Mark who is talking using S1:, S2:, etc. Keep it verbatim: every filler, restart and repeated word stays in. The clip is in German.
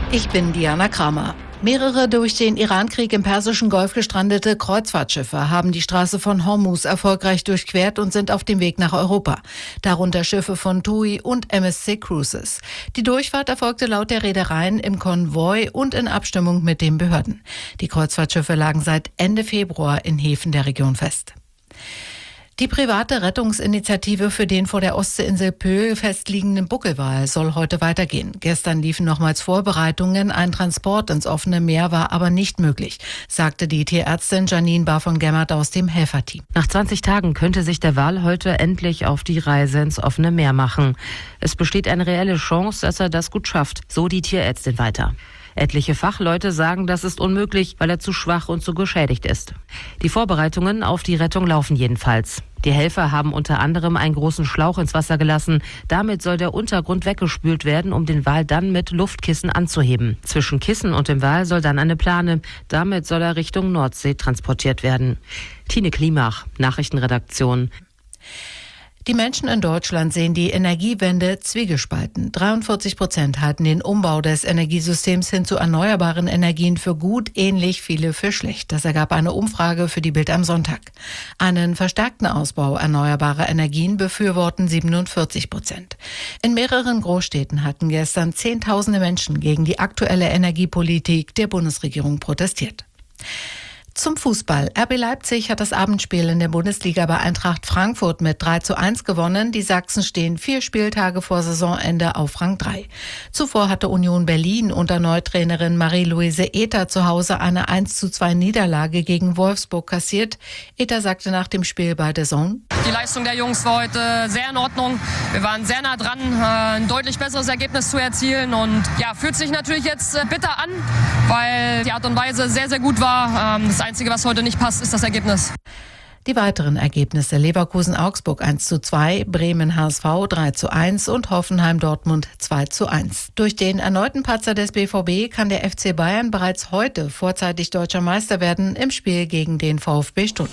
S1: Ich bin Diana Kramer. Mehrere durch den Irankrieg im Persischen Golf gestrandete Kreuzfahrtschiffe haben die Straße von Hormuz erfolgreich durchquert und sind auf dem Weg nach Europa. Darunter Schiffe von TUI und M S C Cruises. Die Durchfahrt erfolgte laut der Reedereien im Konvoi und in Abstimmung mit den Behörden. Die Kreuzfahrtschiffe lagen seit Ende Februar in Häfen der Region fest. Die private Rettungsinitiative für den vor der Ostseeinsel Pöhl festliegenden Buckelwal soll heute weitergehen. Gestern liefen nochmals Vorbereitungen. Ein Transport ins offene Meer war aber nicht möglich, sagte die Tierärztin Janine Bar von Gemmert aus dem Helferteam.
S2: Nach zwanzig Tagen könnte sich der Wal heute endlich auf die Reise ins offene Meer machen. Es besteht eine reelle Chance, dass er das gut schafft, so die Tierärztin weiter. Etliche Fachleute sagen, das ist unmöglich, weil er zu schwach und zu geschädigt ist. Die Vorbereitungen auf die Rettung laufen jedenfalls. Die Helfer haben unter anderem einen großen Schlauch ins Wasser gelassen. Damit soll der Untergrund weggespült werden, um den Wal dann mit Luftkissen anzuheben. Zwischen Kissen und dem Wal soll dann eine Plane. Damit soll er Richtung Nordsee transportiert werden. Tine Klimach, Nachrichtenredaktion.
S1: Die Menschen in Deutschland sehen die Energiewende zwiegespalten. dreiundvierzig Prozent halten den Umbau des Energiesystems hin zu erneuerbaren Energien für gut, ähnlich viele für schlecht. Das ergab eine Umfrage für die Bild am Sonntag. Einen verstärkten Ausbau erneuerbarer Energien befürworten siebenundvierzig Prozent. In mehreren Großstädten hatten gestern Zehntausende Menschen gegen die aktuelle Energiepolitik der Bundesregierung protestiert. Zum Fußball. R B Leipzig hat das Abendspiel in der Bundesliga bei Eintracht Frankfurt mit drei zu eins gewonnen. Die Sachsen stehen vier Spieltage vor Saisonende auf Rang drei. Zuvor hatte Union Berlin unter Neutrainerin Marie-Louise Ether zu Hause eine eins zu zwei Niederlage gegen Wolfsburg kassiert. Ether sagte nach dem Spiel bei D A Z N:
S3: Die Leistung der Jungs war heute sehr in Ordnung. Wir waren sehr nah dran, ein deutlich besseres Ergebnis zu erzielen. Und ja, fühlt sich natürlich jetzt bitter an, weil die Art und Weise sehr, sehr gut war. Das Einzige, was heute nicht passt, ist das Ergebnis.
S1: Die weiteren Ergebnisse: Leverkusen-Augsburg eins zu zwei, Bremen-H S V drei zu eins und Hoffenheim-Dortmund zwei zu eins. Durch den erneuten Patzer des B V B kann der F C Bayern bereits heute vorzeitig deutscher Meister werden im Spiel gegen den VfB Stuttgart.